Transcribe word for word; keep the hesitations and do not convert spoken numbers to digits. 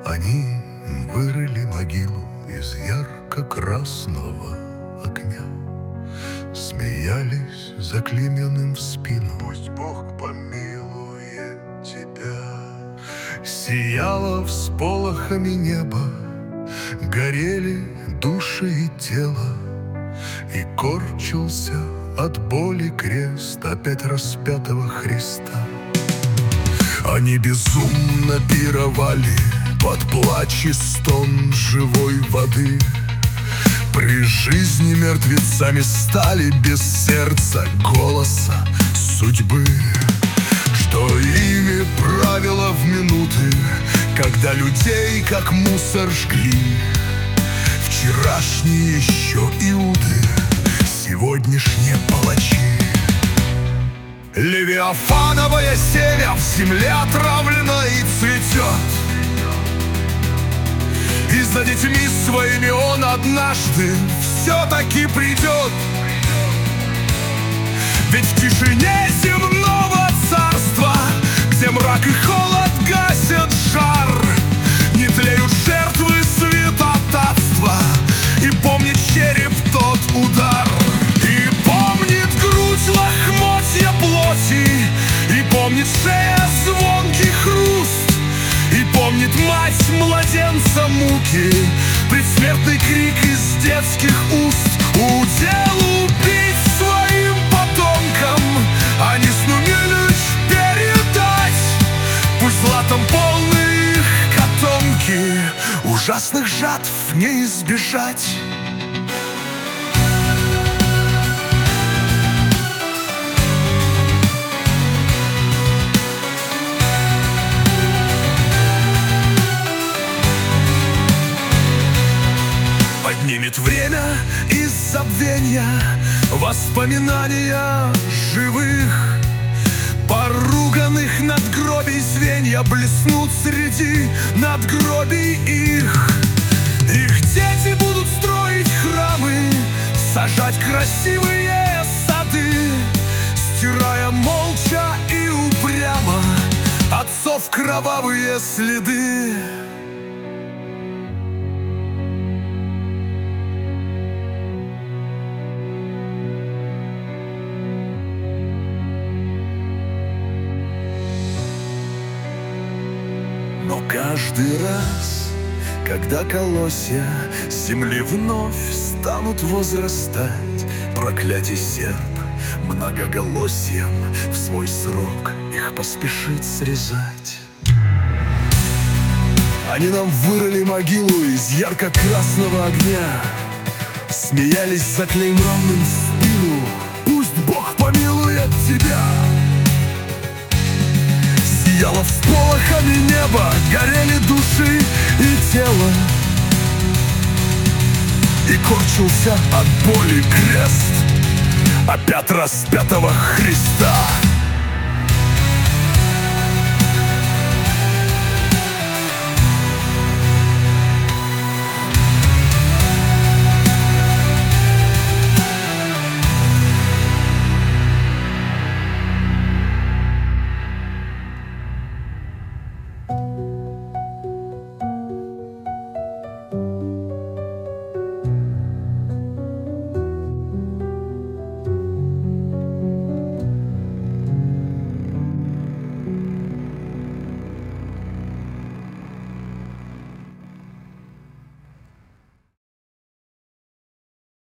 Они вырыли могилу из ярко-красного огня, смеялись заклейменным в спину: пусть Бог помилует тебя. Сияло всполохами небо, горели души и тело, и корчился от боли крест опять распятого Христа. Они безумно пировали под плач и стон живой воды. При жизни мертвецами стали без сердца, голоса судьбы, что ими правило в минуты, когда людей как мусор жгли. Вчерашние еще иуды, сегодняшние палачи. Левиафановая семя в земле отравлена и цветет, и за детьми своими он однажды все-таки придет. Ведь в тишине земного царства, где мрак и холод гасят жар, не тлеют жертвы святотатства, и помнит череп тот удар. И помнит грудь лохмотья плоти, и помнит шея звонкий хруст, и помнит мать младенца муки, предсмертный крик из детских уст. Удел убить своим потомкам, а не сумели лишь передать. Пусть златом полны их котомки, ужасных жатв не избежать. Поднимет время из забвения воспоминания живых, поруганных надгробий звенья блеснут среди надгробий их. Их дети будут строить храмы, сажать красивые сады, стирая молча и упрямо отцов кровавые следы. Но каждый раз, когда колосья земли вновь станут возрастать, проклятий серп многоголосием в свой срок их поспешит срезать. Они нам вырыли могилу из ярко-красного огня, смеялись заклейменным в спину: пусть Бог помилует тебя. Сияло всполохами небо, горели души и тело, и корчился от боли крест опять распятого Христа.